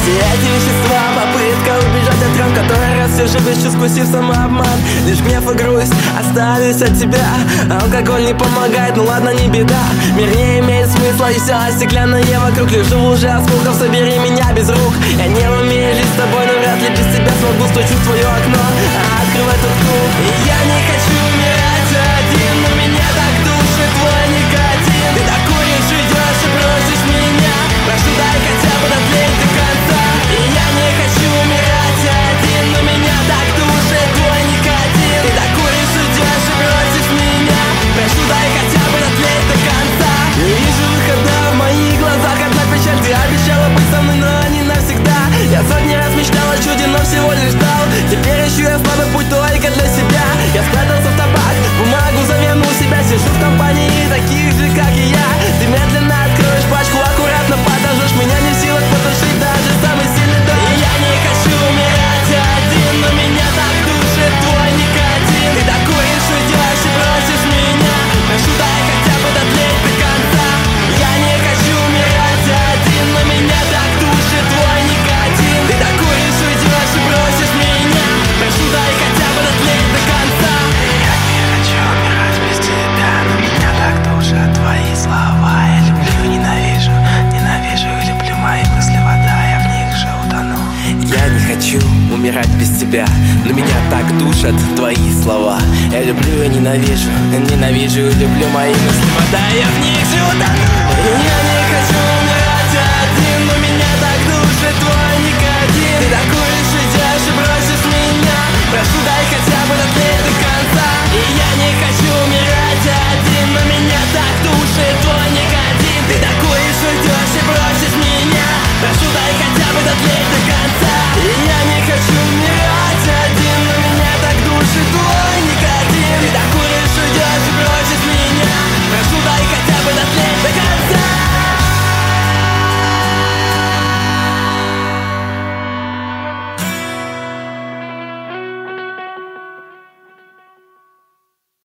Все эти вещества, попытка убежать от ран, который раз все же без чувств, вкусив самообман. Лишь гнев и грусть остались от тебя. Алкоголь не помогает, ну ладно, не беда. Мир не имеет смысла, и все стеклянное вокруг. Лежу в луже осколков, собери меня без рук. Я не умею жить с тобой, но вряд ли без тебя смогу. Стучу в твое окно, открывай тот круг. И я не хочу умирать один, но меня так душит твой никотин. Ты так куришь, идешь и бросишь меня. Прошу, дай хотя бы дотлеть до конца. И я не хочу умирать один, но меня так душит твой никотин. Ты так куришь, идешь и бросишь меня. Прошу, дай хотя бы дотлеть до конца. Не вижу выхода в моих глазах, одна печаль. Ты обещала быть со мной, но не навсегда. Я сотни раз мечтал о чуде, но всего лишь ждал. Теперь ищу я слабый путь только для себя. Я спрятался в табак, бумагу завернул себя. Сижу в компании таких же, как и я. Ты медленно откроешь пачку, аккуратно подожжешь. Меня не в силах потушить даже самый сильный дождь. И я не хочу умирать один, но меня так душит твой никотин. Ты так куришь, уйдешь и бросишь меня. Прошу, дай хотя бы дотлеть до конца. Я не хочу умирать один, но меня так душит твой никотин. Ты так куришь, уйдешь и бросишь меня. Прошу, дай хотя бы дотлеть до конца. Я не хочу умирать без тебя, но меня так душат твои слова. Я люблю, ненавижу, ненавижу и люблю мои мысли, вода, я в них же утону. Я не хочу умирать без тебя, но меня так душат твои слова. Я люблю и ненавижу, ненавижу и люблю мои мысли, вода, я в них же утону. Я не